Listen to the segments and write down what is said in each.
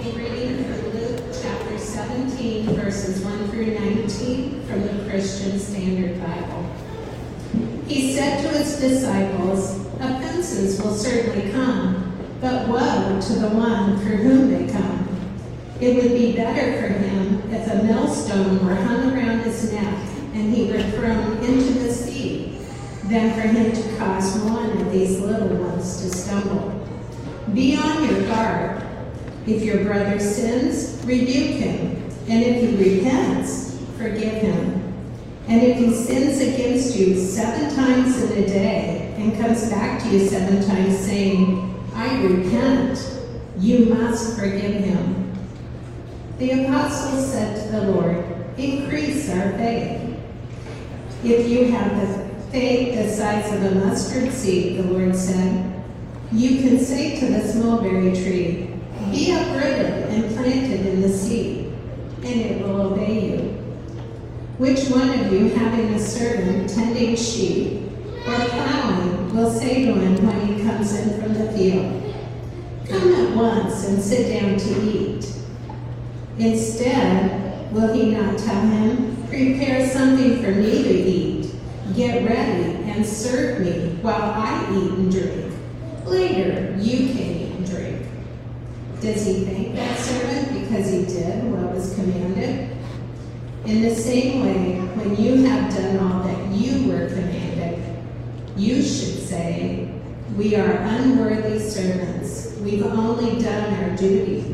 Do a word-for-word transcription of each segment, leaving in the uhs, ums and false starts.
be reading from Luke chapter seventeen, verses one through nineteen from the Christian Standard Bible. He said to his disciples, "Offenses will certainly come, but woe to the one for whom they come. It would be better for him if a millstone were hung around his neck and he were thrown into the sea, than for him to cause one of these little ones to stumble. Be on your guard. If your brother sins, rebuke him, and if he repents, forgive him. And if he sins against you seven times in a day and comes back to you seven times saying, 'I repent,' you must forgive him." The apostles said to the Lord, "Increase our faith." "If you have the faith the size of a mustard seed," the Lord said, "you can say to this mulberry tree, 'Be uprooted and planted in the sea,' and it will obey you. Which one of you, having a servant tending sheep or plowing, will say to him when he comes in from the field, 'Come at once and sit down to eat'? Instead, will he not tell him, 'Prepare something for me to eat, get ready and serve me while I eat and drink. Later you can eat and drink'? Does he thank that servant because he did what was commanded? In the same way, when you have done all that you were commanded, you should say, 'We are unworthy servants. We've only done our duty.'"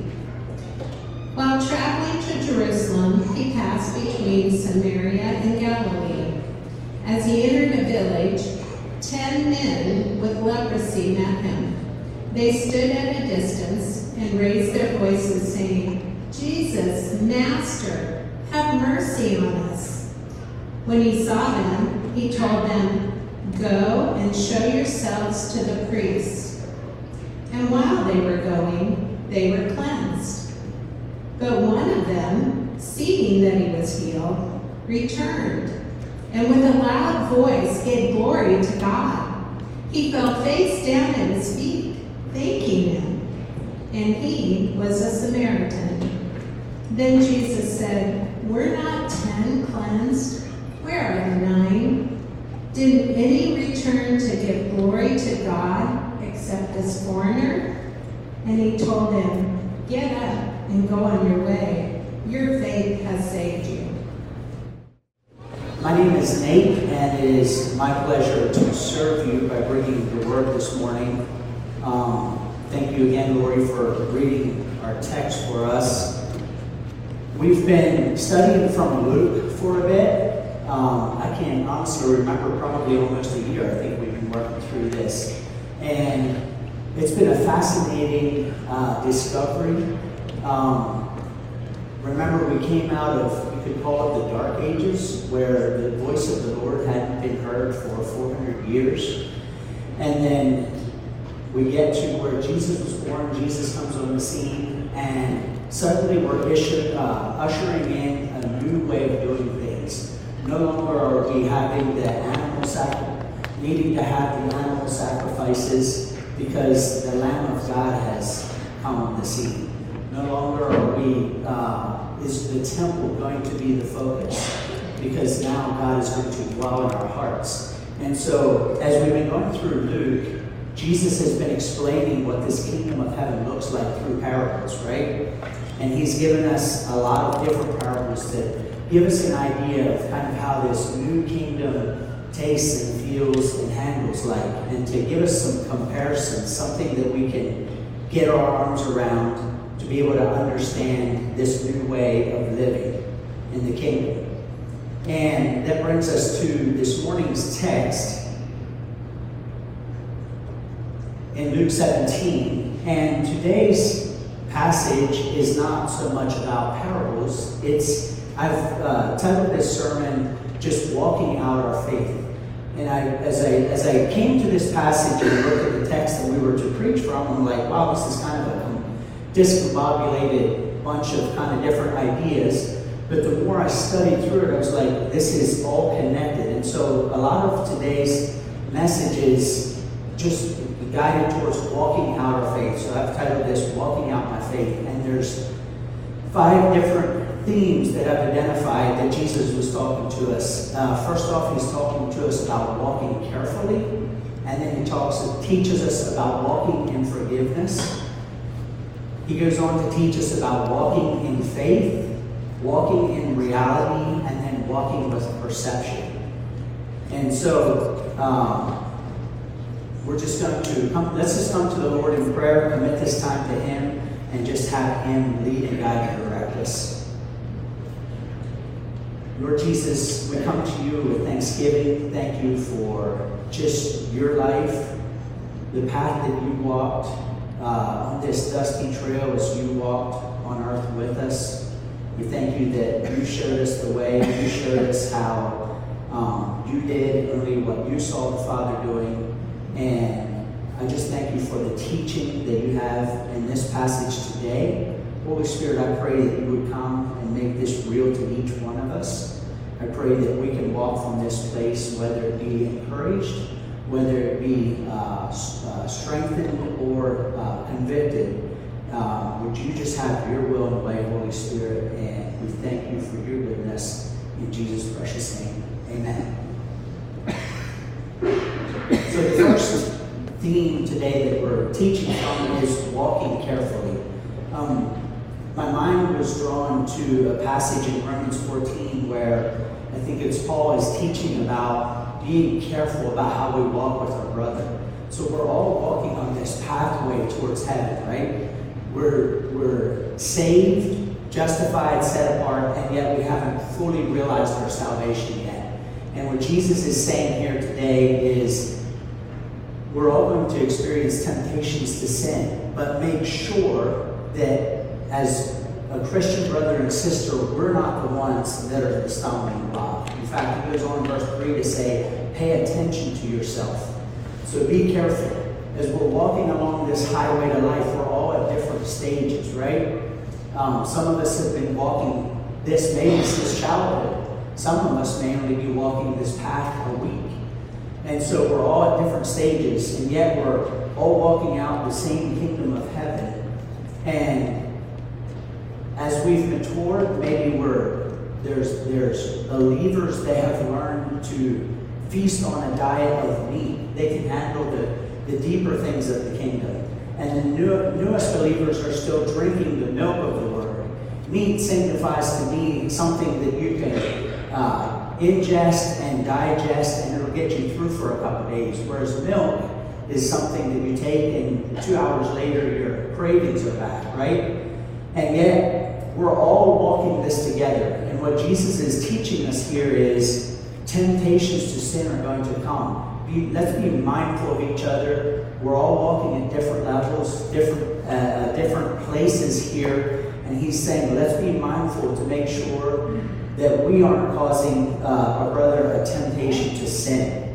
While traveling to Jerusalem, he passed between Samaria and Galilee. As he entered a village, ten men with leprosy met him. They stood at a distance and raised their voices, saying, "Jesus, Master, have mercy on us." When he saw them, he told them, "Go and show yourselves to the priests." And while they were going, they were cleansed. But one of them, seeing that he was healed, returned, and with a loud voice gave glory to God. He fell face down at his feet, thanking him. And he was a Samaritan. Then Jesus said, "Were not ten cleansed? Where are the nine? Didn't any return to give glory to God except this foreigner?" And he told him, "Get up and go on your way. Your faith has saved you." My name is Nate, and it is my pleasure to serve you by bringing the word this morning. Um, thank you again, Lori, for reading our text for us. We've been studying from Luke for a bit. Um, I can honestly remember probably almost a year. I think we've been working through this. And it's been a fascinating uh, discovery. Um, remember, we came out of, you could call it the Dark Ages, where the voice of the Lord hadn't been heard for four hundred years. And then we get to where Jesus was born, Jesus comes on the scene, and suddenly we're issued, uh, ushering in a new way of doing things. No longer are we having the animal sacrifice, needing to have the animal sacrifices because the Lamb of God has come on the scene. No longer are we, uh, is the temple going to be the focus, because now God is going to dwell in our hearts. And so, as we've been going through Luke, Jesus has been explaining what this kingdom of heaven looks like through parables, right? And he's given us a lot of different parables that give us an idea of kind of how this new kingdom tastes and feels and handles like, and to give us some comparisons, something that we can get our arms around to be able to understand this new way of living in the kingdom. And that brings us to this morning's text in Luke seventeen. And today's passage is not so much about parables. It's, I've uh, titled this sermon, "Just Walking Out Our Faith." And I, as I as I came to this passage and looked at the text that we were to preach from, I'm like, wow, this is kind of a discombobulated bunch of kind of different ideas. But the more I studied through it, I was like, this is all connected. And so a lot of today's message is just guided towards walking out our faith. So I've titled this Walking Out My Faith. And there's five different themes that I've identified that Jesus was talking to us. Uh, first off, he's talking to us about walking carefully. And then he talks, teaches us about walking in forgiveness. He goes on to teach us about walking in faith, walking in reality, and then walking with perception. And so, um, we're just going to come, let's just come to the Lord in prayer, commit this time to Him, and just have Him lead and guide and direct us. Lord Jesus, we come to you with thanksgiving. Thank you for just your life, the path that you walked uh, on this dusty trail as you walked on earth with us. We thank you that you showed us the way, you showed us how um, you did only what you saw the Father doing. And I just thank you for the teaching that you have in this passage today. Holy Spirit, I pray that you would come and make this real to each one of us. I pray that we can walk from this place, whether it be encouraged, whether it be uh, uh, strengthened or uh, convicted. Uh, would you just have your will and way, Holy Spirit, and we thank you for your goodness. In Jesus' precious name, amen. So the first theme today that we're teaching from is walking carefully. Um, my mind was drawn to a passage in Romans fourteen where I think it's Paul is teaching about being careful about how we walk with our brother. So we're all walking on this pathway towards heaven, right? We're, we're saved, justified, set apart, and yet we haven't fully realized our salvation yet. And what Jesus is saying here today is we're all going to experience temptations to sin, but make sure that as a Christian brother and sister, we're not the ones that are the stumbling block. In fact, he goes on in verse three to say, pay attention to yourself. So be careful. As we're walking along this highway to life, we're all at different stages, right? Um, some of us have been walking this maybe since childhood. Some of us may only be walking this path a week. And so we're all at different stages, and yet we're all walking out the same kingdom of heaven. And as we've matured, maybe we're there's there's believers that have learned to feast on a diet of meat. They can handle the, the deeper things of the kingdom. And the new, newest believers are still drinking the milk of the word. Meat signifies to me something that you can uh, ingest and digest, and it'll get you through for a couple days. Whereas milk is something that you take, and two hours later your cravings are back, right? And yet we're all walking this together. And what Jesus is teaching us here is temptations to sin are going to come. Be, let's be mindful of each other. We're all walking at different levels, different uh, different places here. And he's saying, let's be mindful to make sure that we aren't causing uh, our brother a temptation to sin.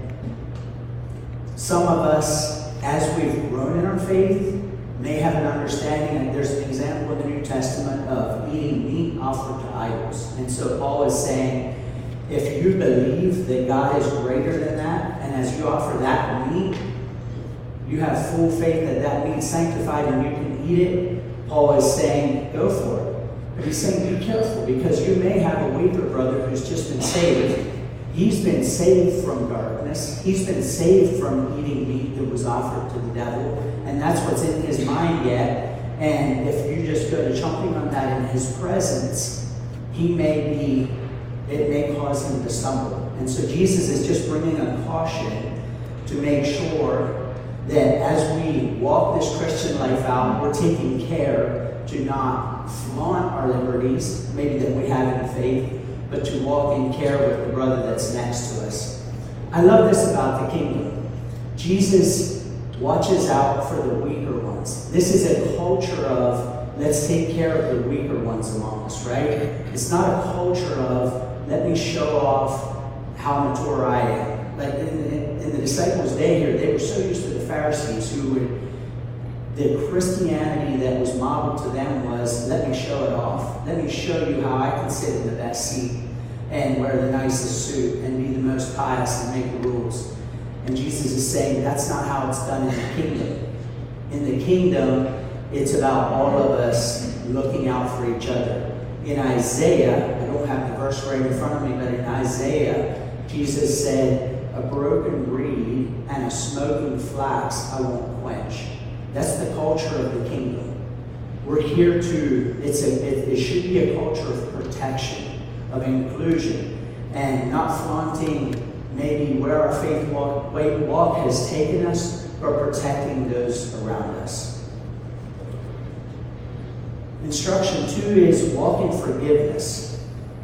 Some of us, as we've grown in our faith, may have an understanding, and there's an example in the New Testament of eating meat offered to idols. And so Paul is saying, if you believe that God is greater than that, and as you offer that meat, you have full faith that that meat's sanctified and you can eat it, Paul is saying, go for it. But he's saying, be careful, because you may have a weaker brother who's just been saved. He's been saved from darkness. He's been saved from eating meat that was offered to the devil. And that's what's in his mind yet. And if you just go to chomping on that in his presence, he may be, it may cause him to stumble. And so Jesus is just bringing a caution to make sure that as we walk this Christian life out, we're taking care to not flaunt our liberties, maybe that we have in faith, but to walk in care with the brother that's next to us. I love this about the kingdom. Jesus watches out for the weaker ones. This is a culture of, let's take care of the weaker ones among us, right? It's not a culture of, let me show off how mature I am. Like in, in, in the disciples' day here, they were so used to the Pharisees who would, the Christianity that was modeled to them was, let me show it off. Let me show you how I can sit in the best seat and wear the nicest suit and be the most pious and make the rules. And Jesus is saying that's not how it's done in the kingdom. In the kingdom, it's about all of us looking out for each other. In Isaiah, I don't have the verse right in front of me, but in Isaiah, Jesus said, a broken reed and a smoking flax I won't quench. That's the culture of the kingdom. We're here to, it's a, it, it should be a culture of protection, of inclusion, and not flaunting maybe where our faith walk, walk has taken us, but protecting those around us. Instruction two is walk in forgiveness.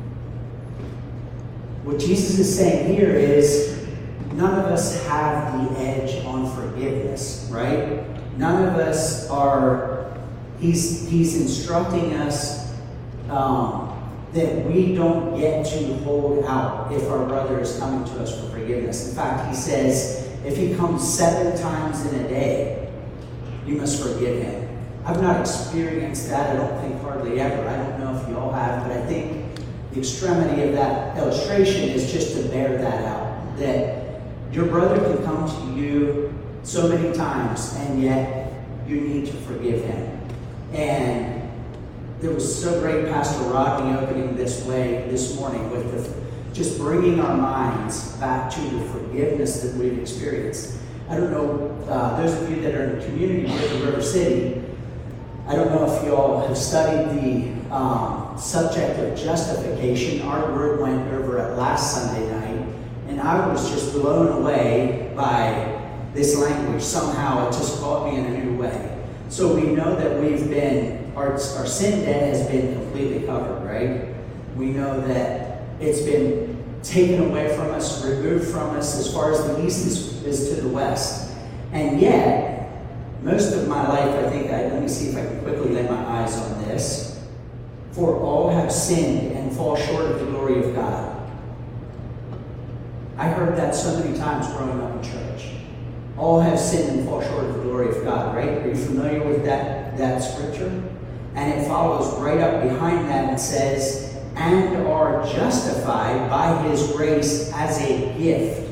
What Jesus is saying here is none of us have the edge on forgiveness, right? None of us are, he's, he's instructing us um, that we don't get to hold out if our brother is coming to us for forgiveness. In fact, he says, if he comes seven times in a day, you must forgive him. I've not experienced that, I don't think hardly ever. I don't know if you all have, but I think the extremity of that illustration is just to bear that out. That your brother can come to you so many times, and yet you need to forgive him. And it was so great, Pastor Rodney opening this way this morning with the, just bringing our minds back to the forgiveness that we've experienced. I don't know, uh, those of you that are in the community with the River City, I don't know if you all have studied the um, subject of justification. Our group went over it last Sunday night, and I was just blown away by this language. Somehow it just caught me in a new way. So we know that we've been, our, our sin debt has been completely covered, right? We know that it's been taken away from us, removed from us as far as the east is, is to the west. And yet, most of my life, I think, I, let me see if I can quickly lay my eyes on this. For all have sinned and fall short of the glory of God. I heard that so many times growing up in church. All have sinned and fall short of the glory of God, right? Are you familiar with that, that scripture? And it follows right up behind that and says, and are justified by his grace as a gift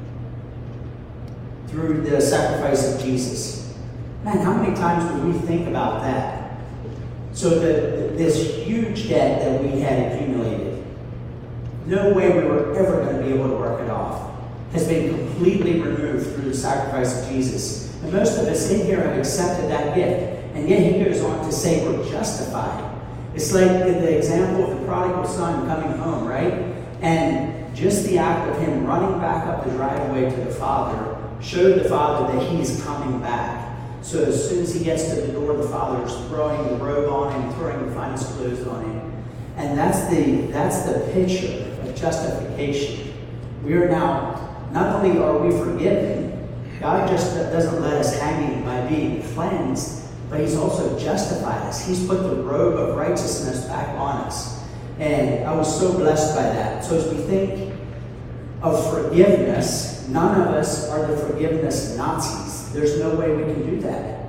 through the sacrifice of Jesus. Man, how many times do we think about that? So the, this huge debt that we had accumulated, no way we were ever going to be able to work it off, has been completely removed through the sacrifice of Jesus. And most of us in here have accepted that gift. And yet he goes on to say we're justified. It's like the example of the prodigal son coming home, right? And just the act of him running back up the driveway to the father showed the father that he's coming back. So as soon as he gets to the door, the father is throwing the robe on him, throwing the finest clothes on him. And that's the that's the picture of justification. We are now, not only are we forgiven, God just doesn't let us hanging by being cleansed, but he's also justified us. He's put the robe of righteousness back on us. And I was so blessed by that. So as we think of forgiveness, none of us are the forgiveness Nazis. There's no way we can do that.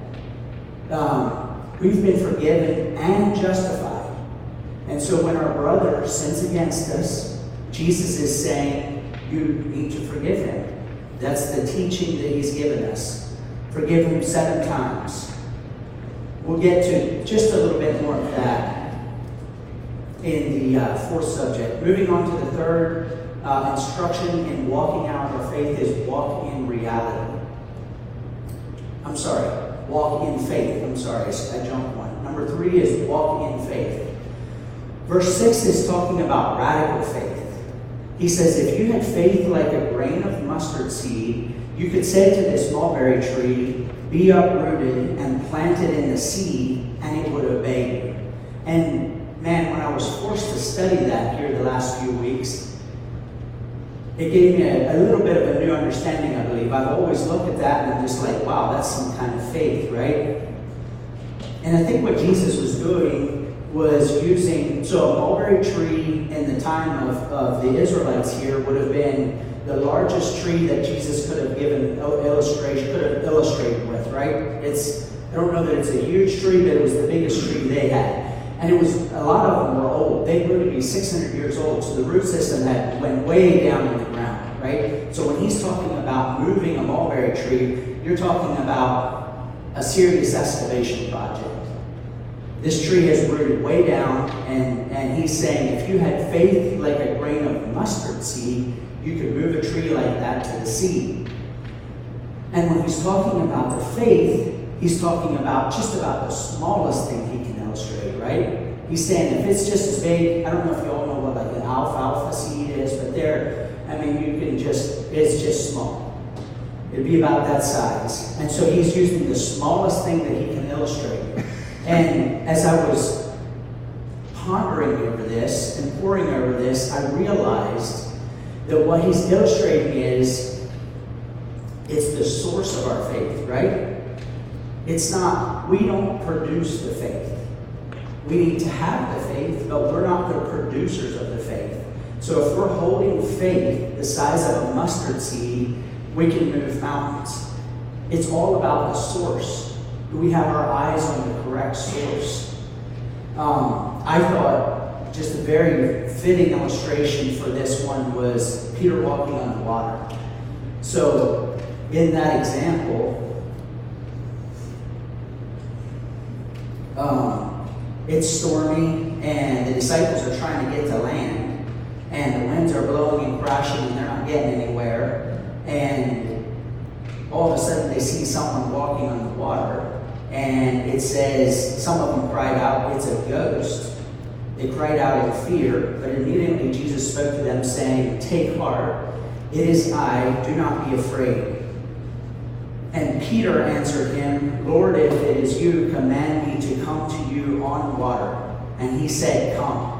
Um, we've been forgiven and justified. And so when our brother sins against us, Jesus is saying, you need to forgive him. That's the teaching that he's given us. Forgive him seven times. We'll get to just a little bit more of that in the uh, fourth subject. Moving on to the third uh, instruction in walking out our faith is walk in reality. I'm sorry, walk in faith. I'm sorry, I jumped one. Number three is walk in faith. Verse six is talking about radical faith. He says, if you had faith like a grain of mustard seed, you could say to this mulberry tree, be uprooted and planted in the sea, and it would obey you. And man, when I was forced to study that here the last few weeks, it gave me a, a little bit of a new understanding, I believe. I've always looked at that and I'm just like, wow, that's some kind of faith, right? And I think what Jesus was doing was using, so a mulberry tree in the time of, of the Israelites here would have been the largest tree that Jesus could have given illustration, could have illustrated with, right? It's, I don't know that it's a huge tree, but it was the biggest tree they had. And it was, a lot of them were old. They grew to be six hundred years old, so the root system had went way down in the ground, right? So when he's talking about moving a mulberry tree, you're talking about a serious excavation project. This tree has rooted way down, and, and he's saying if you had faith like a grain of mustard seed, you could move a tree like that to the sea. And when he's talking about the faith, he's talking about just about the smallest thing he can illustrate, right? He's saying if it's just as big, I don't know if you all know what like an alfalfa seed is, but there, I mean, you can just, it's just small. It'd be about that size. And so he's using the smallest thing that he can illustrate. And as I was pondering over this and poring over this, I realized that what he's illustrating is, it's the source of our faith, right? It's not, we don't produce the faith. We need to have the faith, but we're not the producers of the faith. So if we're holding faith the size of a mustard seed, we can move mountains. It's all about the source. We have our eyes on the correct source. Um, I thought just a very fitting illustration for this one was Peter walking on the water. So in that example, um, it's stormy and the disciples are trying to get to land, and the winds are blowing and crashing and they're not getting anywhere, and all of a sudden they see someone walking on the water, and it says some of them cried out, "It's a ghost." They cried out in fear, but immediately Jesus spoke to them saying, "Take heart, it is I, do not be afraid." And Peter answered him, "Lord, if it is you, command me to come to you on water." And he said, "Come."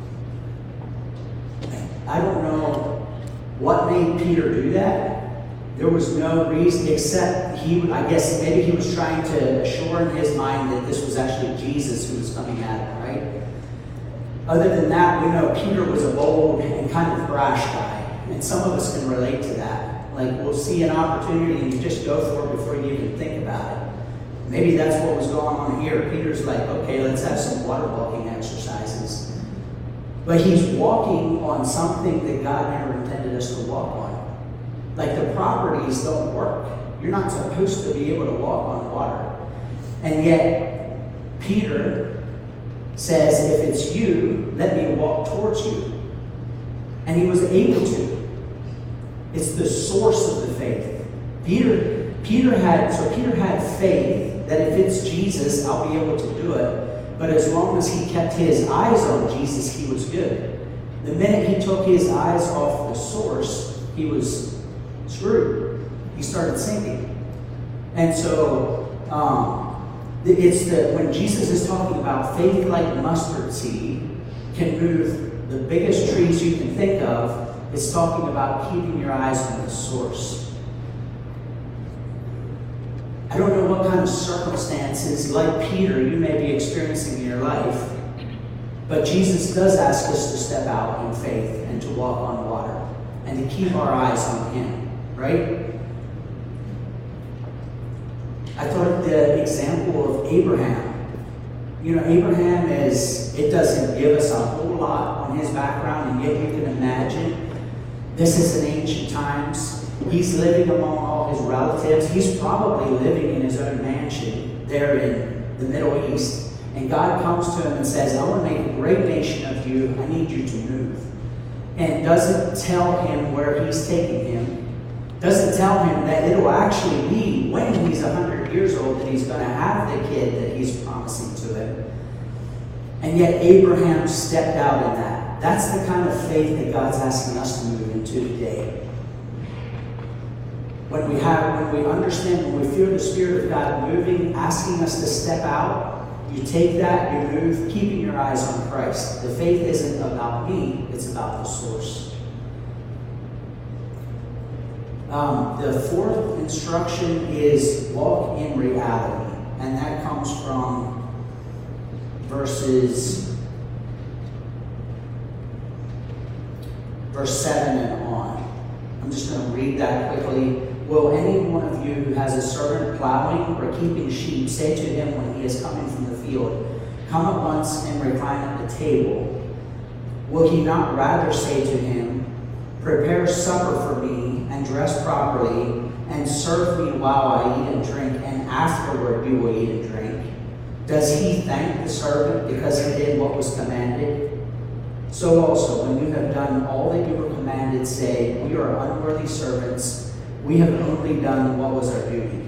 I don't know what made Peter do that. There was no reason except he, I guess maybe he was trying to assure in his mind that this was actually Jesus who was coming at him, right? Other than that, we know Peter was a bold and kind of brash guy. And some of us can relate to that. Like, we'll see an opportunity and you just go for it before you even think about it. Maybe that's what was going on here. Peter's like, okay, let's have some water walking exercises. But he's walking on something that God never intended us to walk on. Like, the properties don't work. You're not supposed to be able to walk on water. And yet, Peter says, if it's you, let me walk towards you. And he was able to. It's the source of the faith. Peter, Peter had, so Peter had faith that if it's Jesus, I'll be able to do it. But as long as he kept his eyes on Jesus, he was good. The minute he took his eyes off the source, he was screwed. He started sinking. And so, um, it's that when Jesus is talking about faith like mustard seed can move the biggest trees you can think of, it's talking about keeping your eyes on the source. I don't know what kind of circumstances, like Peter, you may be experiencing in your life, but Jesus does ask us to step out in faith and to walk on water and to keep our eyes on him, right? I thought the example of Abraham. You know, Abraham is, it doesn't give us a whole lot on his background, and yet you can imagine this is in ancient times. He's living among all his relatives. He's probably living in his own mansion there in the Middle East. And God comes to him and says, I want to make a great nation of you. I need you to move. And doesn't tell him where he's taking him. Doesn't tell him that it'll actually be when he's one hundred years old that he's going to have the kid that he's promising to him. And yet Abraham stepped out in that. That's the kind of faith that God's asking us to move into today. When we have, when we understand, when we feel the Spirit of God moving, asking us to step out, you take that, you move, keeping your eyes on Christ. The faith isn't about me, it's about the source. Um, the fourth instruction is walk in reality, and that comes from verses verse seven and on. I'm just going to read that quickly. Will any one of you who has a servant plowing or keeping sheep say to him when he is coming from the field, come at once and recline at the table? Will he not rather say to him, Prepare supper for me and dress properly and serve me while I eat and drink, and afterward you will eat and drink. Does he thank the servant because he did what was commanded? So also, when you have done all that you were commanded, say, we are unworthy servants. We have only done what was our duty.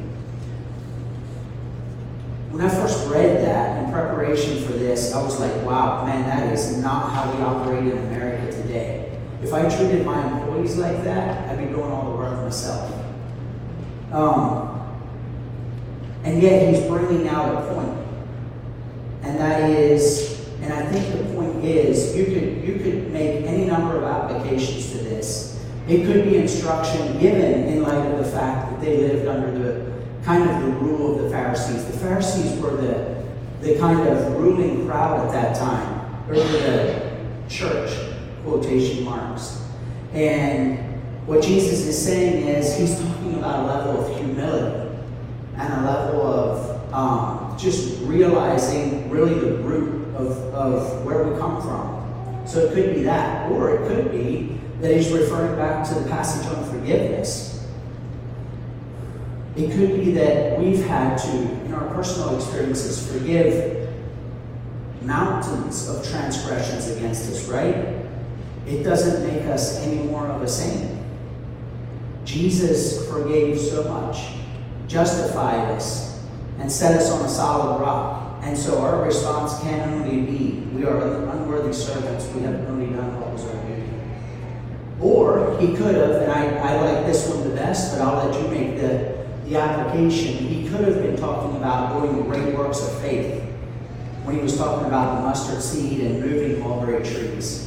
When I first read that in preparation for this, I was like, wow, man, that is not how we operate in America today. If I treated my employees like that, I'd be doing all the work myself. Um, and yet he's bringing out a point. And that is, and I think the point is, you could, you could make any number of applications to this. It could be instruction given in light of the fact that they lived under the kind of the rule of the Pharisees. The Pharisees were the, the kind of ruling crowd at that time, or the church, quotation marks. And what Jesus is saying is, he's talking about a level of humility and a level of um, just realizing really the root of, of where we come from. So it could be that, or it could be that he's referring back to the passage on forgiveness. It could be that we've had to, in our personal experiences, forgive mountains of transgressions against us, right? It doesn't make us any more of a saint. Jesus forgave so much, justified us, and set us on a solid rock. And so our response can only be, we are unworthy servants, we have only done what was our duty. Or he could have, and I, I like this one the best, but I'll let you make the The application, he could have been talking about doing great works of faith when he was talking about the mustard seed and moving mulberry trees.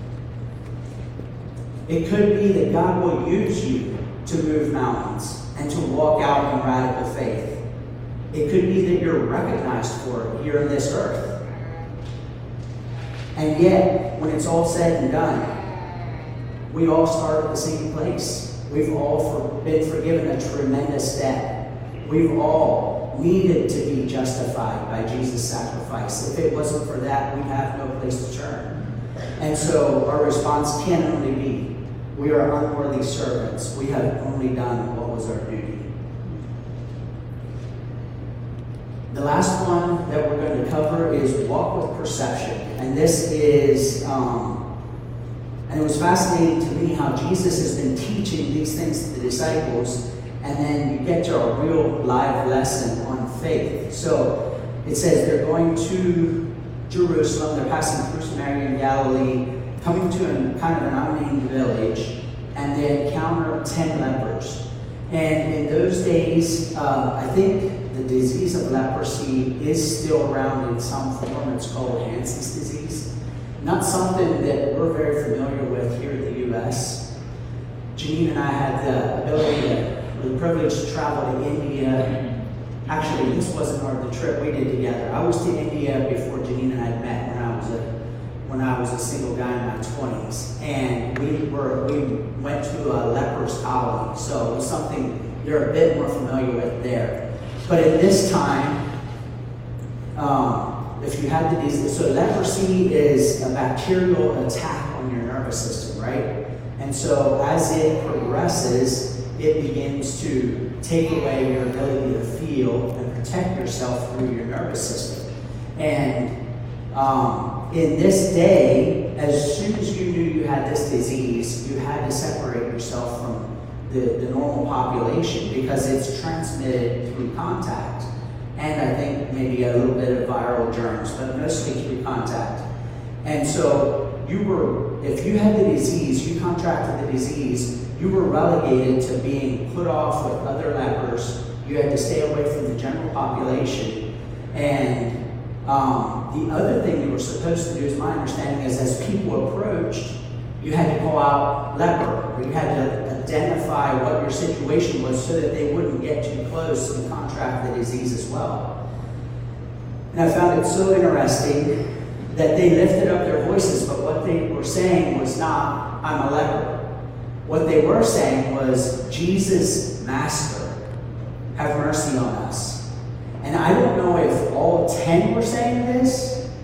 It could be that God will use you to move mountains and to walk out in radical faith. It could be that you're recognized for it here in this earth. And yet, when it's all said and done, we all start at the same place. We've all for, been forgiven a tremendous debt. We've all needed to be justified by Jesus' sacrifice. If it wasn't for that, we'd have no place to turn. And so our response can only be, we are unworthy servants. We have only done what was our duty. The last one that we're going to cover is walk with perception. And this is... Um, And it was fascinating to me how Jesus has been teaching these things to the disciples, and then you get to a real live lesson on faith. So it says they're going to Jerusalem, they're passing through Samaria and Galilee, coming to a, kind of an unnamed village, and they encounter ten lepers. And in those days, uh, I think the disease of leprosy is still around in some form. It's called Hansen's disease. Not something that we're very familiar with here in the U S. Janine and I had the ability, to, the privilege to travel to India. Actually, this wasn't part of the trip we did together. I was to India before Janine and I met when I was a when I was a single guy in my twenties, and we were we went to a lepers colony. So it was something you're a bit more familiar with there. But at this time. Um, If you had the disease, so leprosy is a bacterial attack on your nervous system, right? And so as it progresses, it begins to take away your ability to feel and protect yourself through your nervous system. And um, in this day, as soon as you knew you had this disease, you had to separate yourself from the, the normal population because it's transmitted through contact. And I think maybe a little bit of viral germs, but mostly through contact. And so you were, if you had the disease, you contracted the disease, you were relegated to being put off with other lepers. You had to stay away from the general population. And um, the other thing you were supposed to do, is my understanding, is as people approached, you had to call out leper, or you had to identify what your situation was so that they wouldn't get too close and contract the disease as well. And I found it so interesting that they lifted up their voices, but what they were saying was not, I'm a leper. What they were saying was, Jesus, Master, have mercy on us. And I don't know if all ten were saying this,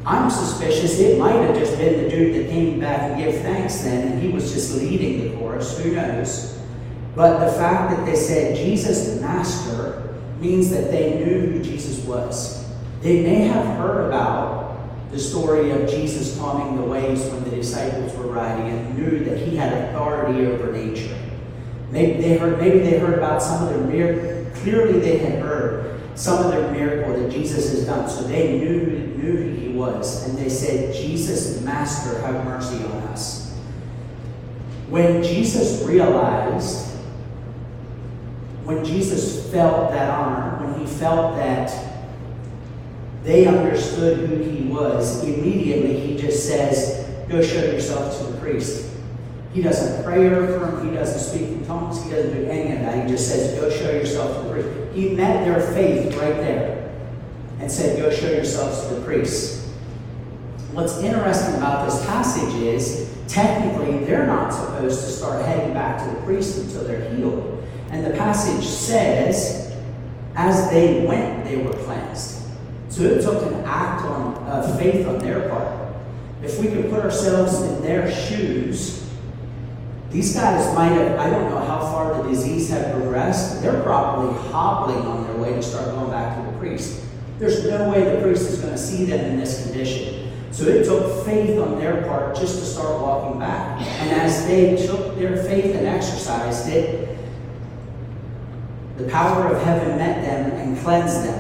I'm suspicious it might have just been the dude that came back and gave thanks then, and he was just leading the chorus, who knows. But the fact that they said Jesus Master means that they knew who Jesus was. They may have heard about the story of Jesus calming the waves when the disciples were riding and knew that he had authority over nature. Maybe they heard, maybe they heard about some of the miracles. Clearly they had heard some of the miracle that Jesus has done. So they knew, knew who he was. And they said, Jesus Master, have mercy on us. When Jesus realized, when Jesus felt that honor, when he felt that they understood who he was, immediately he just says, go show yourself to the priest. He doesn't pray over him. He doesn't speak in tongues. He doesn't do any of that. He just says, go show yourself to the priest. He met their faith right there and said, go show yourselves to the priest. What's interesting about this passage is, technically, they're not supposed to start heading back to the priest until they're healed. And the passage says, as they went, they were cleansed. So it took an act on, of faith on their part. If we could put ourselves in their shoes, these guys might have, I don't know how far the disease had progressed. They're probably hobbling on their way to start going back to the priest. There's no way the priest is going to see them in this condition. So it took faith on their part just to start walking back. And as they took their faith and exercised it, the power of heaven met them and cleansed them.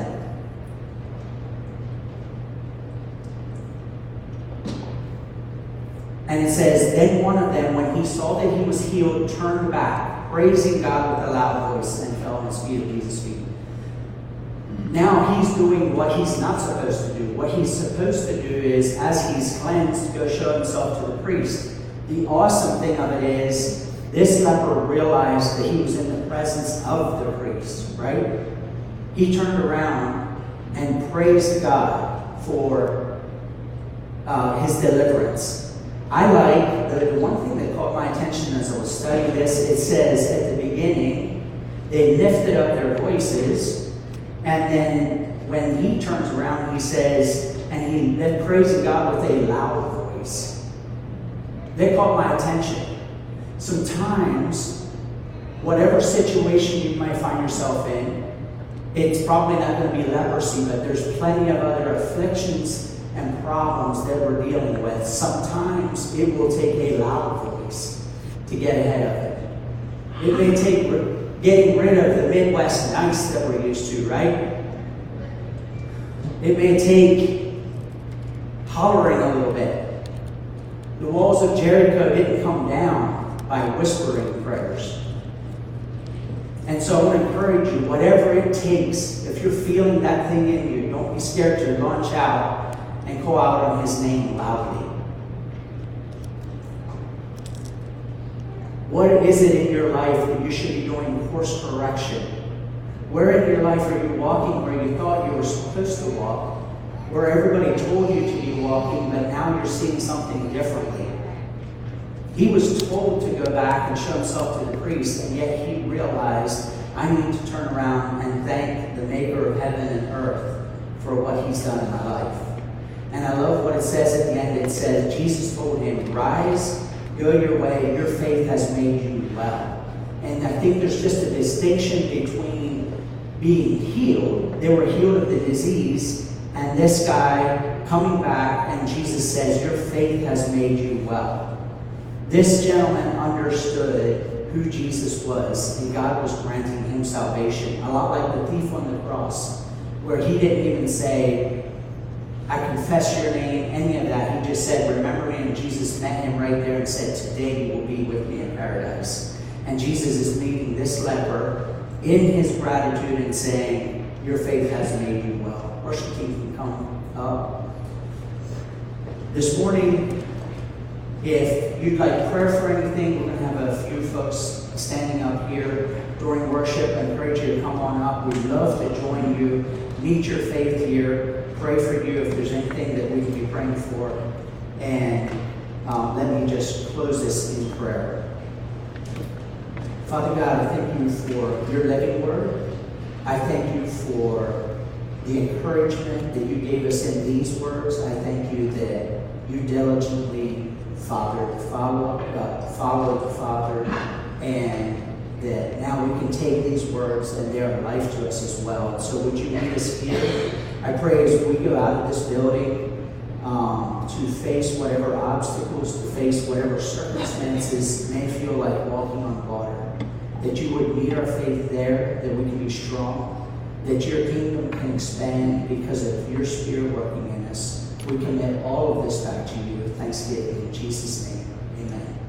And it says, then one of them, when he saw that he was healed, turned back, praising God with a loud voice, and fell on his feet at Jesus' feet. Now he's doing what he's not supposed to do. What he's supposed to do is, as he's cleansed, go show himself to the priest. The awesome thing of it is, this leper realized that he was in the presence of the priest, right? He turned around and praised God for uh, his deliverance. I like, the, the one thing that caught my attention as I was studying this, it says at the beginning, they lifted up their voices, and then when he turns around, he says, and he then praising God with a loud voice. They caught my attention. Sometimes, whatever situation you might find yourself in, it's probably not going to be leprosy, but there's plenty of other afflictions and problems that we're dealing with. Sometimes it will take a loud voice to get ahead of it. It may take getting rid of the Midwest nice that we're used to, right? It may take hollering a little bit. The walls of Jericho didn't come down by whispering prayers. And so I want to encourage you, whatever it takes, if you're feeling that thing in you, don't be scared to launch out and call out on his name loudly. What is it in your life that you should be doing course correction? Where in your life are you walking where you thought you were supposed to walk? Where everybody told you to be walking, but now you're seeing something differently? He was told to go back and show himself to the priest, and yet he realized, I need to turn around and thank the maker of heaven and earth for what he's done in my life. And I love what it says at the end. It says, Jesus told him, rise, go your way, your faith has made you well. And I think there's just a distinction between being healed. They were healed of the disease, and this guy coming back, and Jesus says, your faith has made you well. This gentleman understood who Jesus was, and God was granting him salvation. A lot like the thief on the cross, where he didn't even say, I confess your name, any of that. He just said, remember me, and Jesus met him right there and said, today you will be with me in paradise. And Jesus is meeting this leper in his gratitude and saying, your faith has made you well. Worship team can come up. This morning, if you'd like prayer for anything, we're going to have a few folks standing up here during worship. I encourage you to come on up. We'd love to join you, meet your faith here, pray for you if there's anything that we can be praying for. And um, let me just close this in prayer. Father God, I thank you for your living word. I thank you for the encouragement that you gave us in these words. I thank you that you diligently fathered, follow, uh, followed the Father, and that now we can take these words and they're life to us as well. So would you meet us here? I pray as we go out of this building um, to face whatever obstacles, to face whatever circumstances may feel like walking on water, that you would meet our faith there, that we can be strong, that your kingdom can expand because of your Spirit working in us. We commit all of this back to you with thanksgiving in Jesus' name. Amen.